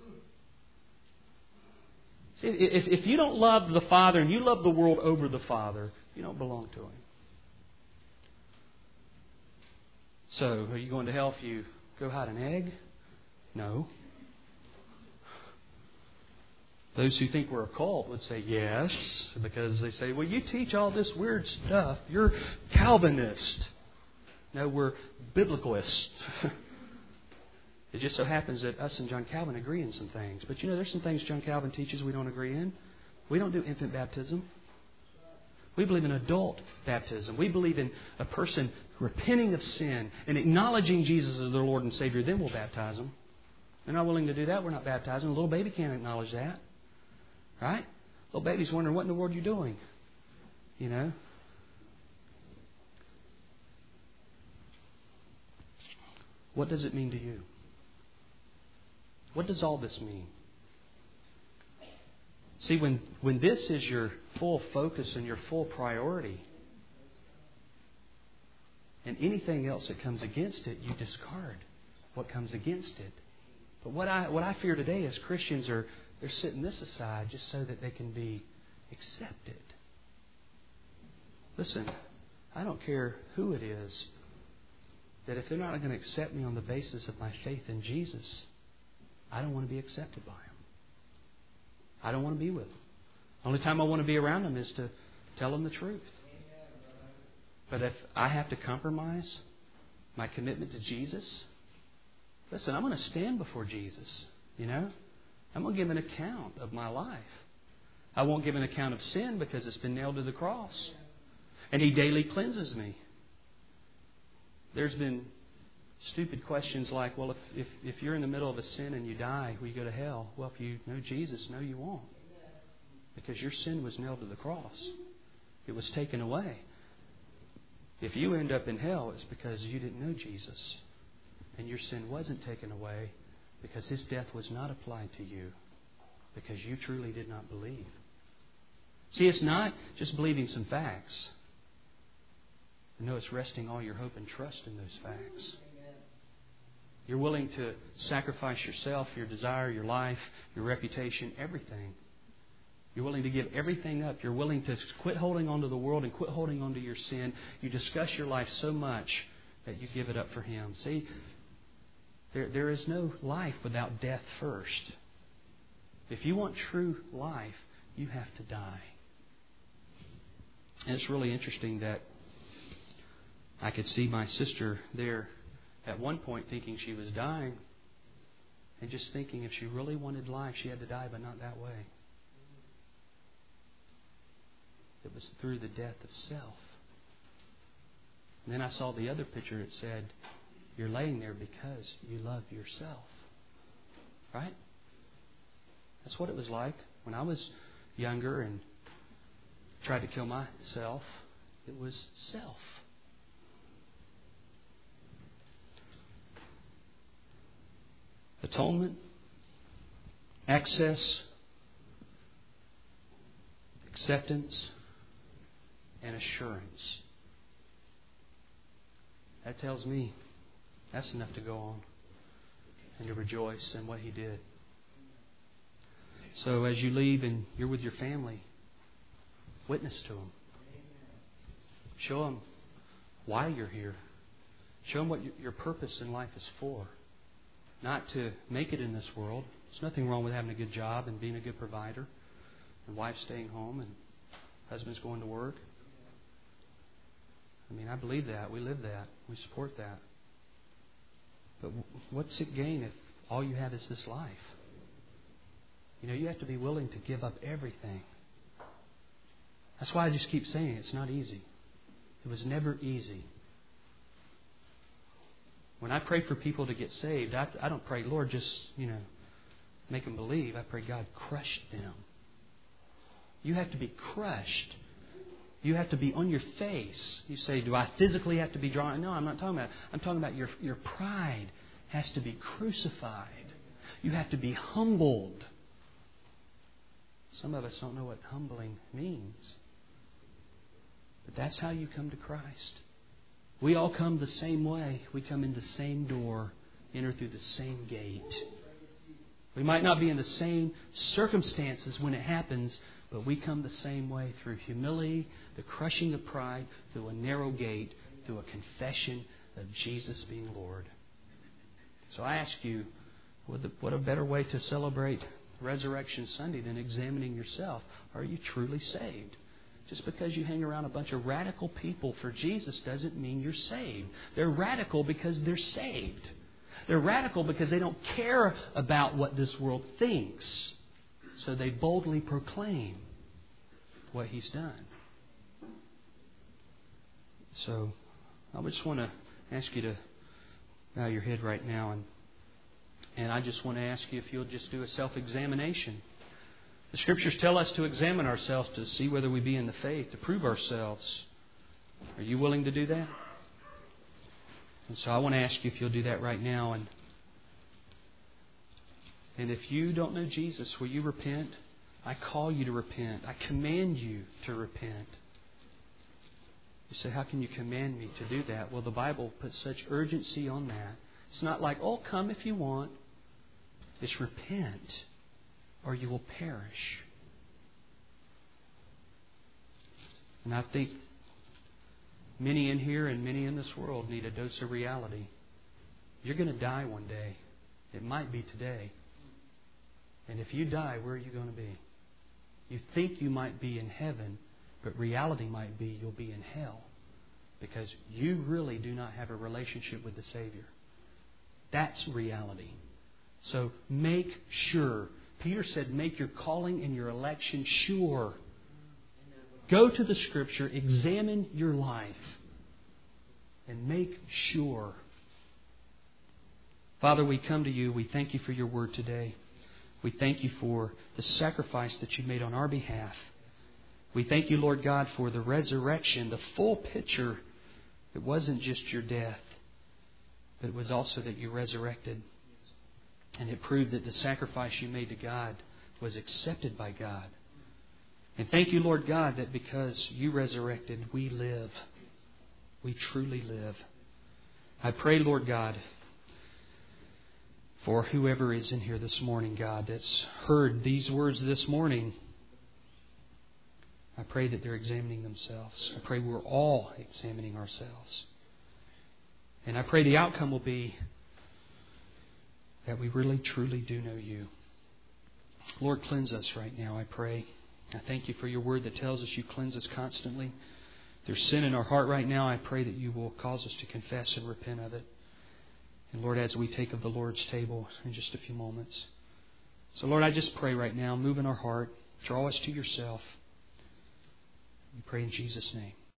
See, if you don't love the Father and you love the world over the Father, you don't belong to Him. So, are you going to hell if you go hide an egg? No. Those who think we're a cult would say yes, because they say, well, you teach all this weird stuff. You're Calvinist. No, we're Biblicalists. It just so happens that us and John Calvin agree in some things. But there's some things John Calvin teaches we don't agree in. We don't do infant baptism. We believe in adult baptism. We believe in a person repenting of sin and acknowledging Jesus as their Lord and Savior. Then we'll baptize them. They're not willing to do that. We're not baptizing. A little baby can't acknowledge that. Right? Little baby's wondering, what in the world are you doing? What does it mean to you? What does all this mean? See, when this is your full focus and your full priority, and anything else that comes against it, you discard what comes against it. But what I fear today is Christians they're setting this aside just so that they can be accepted. Listen, I don't care who it is, that if they're not going to accept me on the basis of my faith in Jesus, I don't want to be accepted by them. I don't want to be with them. The only time I want to be around them is to tell them the truth. But if I have to compromise my commitment to Jesus, listen, I'm going to stand before Jesus. I'm going to give an account of my life. I won't give an account of sin because it's been nailed to the cross. And He daily cleanses me. There's been stupid questions like, well, if you're in the middle of a sin and you die, will you go to hell? Well, if you know Jesus, no, you won't. Because your sin was nailed to the cross. It was taken away. If you end up in hell, it's because you didn't know Jesus. And your sin wasn't taken away because His death was not applied to you. Because you truly did not believe. See, it's not just believing some facts. No, it's resting all your hope and trust in those facts. You're willing to sacrifice yourself, your desire, your life, your reputation, everything. You're willing to give everything up. You're willing to quit holding on to the world and quit holding on to your sin. You discuss your life so much that you give it up for Him. See, there is no life without death first. If you want true life, you have to die. And it's really interesting that I could see my sister there at one point thinking she was dying and just thinking if she really wanted life, she had to die, but not that way. It was through the death of self. And then I saw the other picture. It said, you're laying there because you love yourself. Right? That's what it was like when I was younger and tried to kill myself. It was self. Atonement, access, acceptance, and assurance. That tells me that's enough to go on and to rejoice in what He did. So as you leave and you're with your family, witness to them. Show them why you're here. Show them what your purpose in life is for. Not to make it in this world. There's nothing wrong with having a good job and being a good provider. And wife staying home and husbands going to work. I believe that. We live that. We support that. But what's it gain if all you have is this life? You have to be willing to give up everything. That's why I just keep saying it's not easy. It was never easy. When I pray for people to get saved, I don't pray, Lord, just, make them believe. I pray, God, crush them. You have to be crushed. You have to be on your face. You say, do I physically have to be drawn? No, I'm not talking about that. I'm talking about your pride has to be crucified. You have to be humbled. Some of us don't know what humbling means. But that's how you come to Christ. We all come the same way. We come in the same door, enter through the same gate. We might not be in the same circumstances when it happens, but we come the same way through humility, the crushing of pride, through a narrow gate, through a confession of Jesus being Lord. So I ask you, what a better way to celebrate Resurrection Sunday than examining yourself. Are you truly saved? Just because you hang around a bunch of radical people for Jesus doesn't mean you're saved. They're radical because they're saved. They're radical because they don't care about what this world thinks. So they boldly proclaim what He's done. So I just want to ask you to bow your head right now. And I just want to ask you if you'll just do a self-examination. The Scriptures tell us to examine ourselves to see whether we be in the faith, to prove ourselves. Are you willing to do that? And so I want to ask you if you'll do that right now. And if you don't know Jesus, will you repent? I call you to repent. I command you to repent. You say, how can you command me to do that? Well, the Bible puts such urgency on that. It's not like, oh, come if you want. It's repent, or you will perish. And I think many in here and many in this world need a dose of reality. You're going to die one day. It might be today. And if you die, where are you going to be? You think you might be in heaven, but reality might be you'll be in hell. Because you really do not have a relationship with the Savior. That's reality. So make sure. Peter said, make your calling and your election sure. Go to the Scripture, examine your life, and make sure. Father, we come to you. We thank you for your word today. We thank you for the sacrifice that you made on our behalf. We thank you, Lord God, for the resurrection, the full picture. It wasn't just your death, but it was also that you resurrected. And it proved that the sacrifice you made to God was accepted by God. And thank you, Lord God, that because you resurrected, we live. We truly live. I pray, Lord God, for whoever is in here this morning, God, that's heard these words this morning. I pray that they're examining themselves. I pray we're all examining ourselves. And I pray the outcome will be that we really, truly do know you. Lord, cleanse us right now, I pray. I thank you for your word that tells us you cleanse us constantly. If there's sin in our heart right now, I pray that you will cause us to confess and repent of it. And Lord, as we take of the Lord's table in just a few moments. So Lord, I just pray right now, move in our heart, draw us to yourself. We pray in Jesus' name.